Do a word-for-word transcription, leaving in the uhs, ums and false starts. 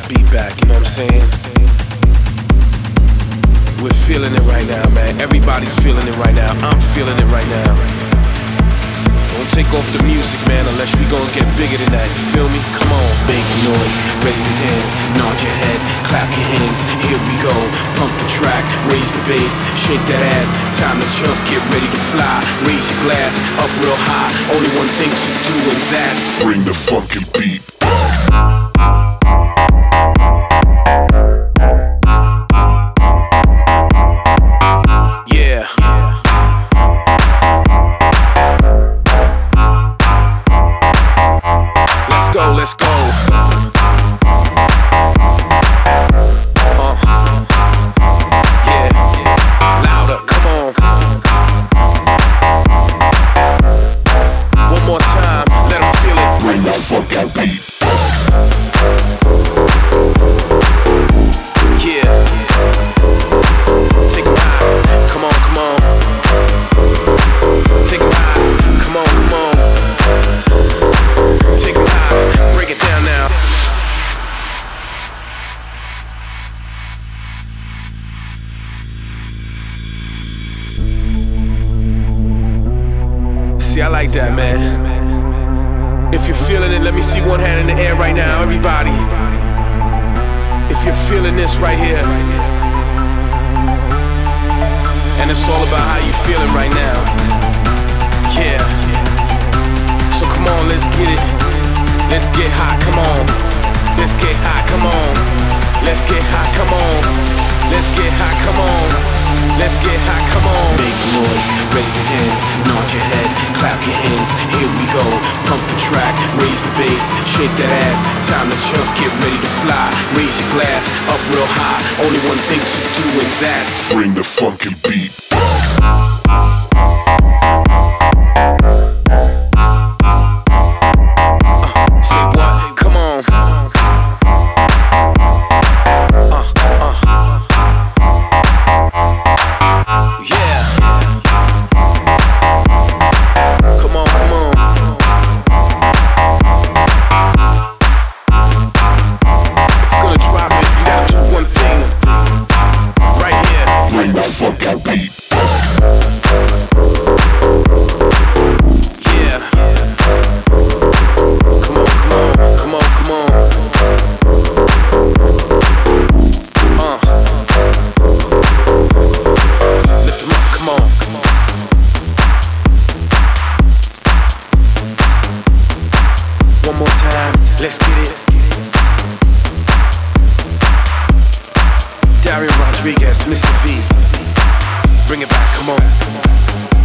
that beat back, you know what I'm saying? We're feeling it right now, man. Everybody's feeling it right now. I'm feeling it right now. Don't take off the music, man, unless we gon' get bigger than that, you feel me? Come on. Make noise, ready to dance. Nod your head, clap your hands. Here we go, pump the track, raise the bass, shake that ass. Time to jump, get ready to fly. Raise your glass, up real high. Only one thing to do and that's bring the fucking beat back. Let's go. Uh, yeah, louder, come on. One more time, let them feel it. Bring the fucking beat back. Yeah, take it high. Come on, come on. Take it high. Come on, come on. Take it high. Break it down now. See, I like that, man. If you're feeling it, let me see one hand in the air right now, everybody. If you're feeling this right here, and it's all about how you're feeling right now. Yeah. So come on, let's get it. Let's get hot, come on. Let's get hot, come on. Let's get hot, come on. Let's get hot, come on. Let's get hot, come on. Make noise, ready to dance. Nod your head, clap your hands. Here we go, pump the track, raise the bass, shake that ass. Time to jump, get ready to fly. Raise your glass, up real high. Only one thing to do and that's bring the fucking beat back. Let's get it. Dario Rodriguez, Mister V. Bring it back, come on.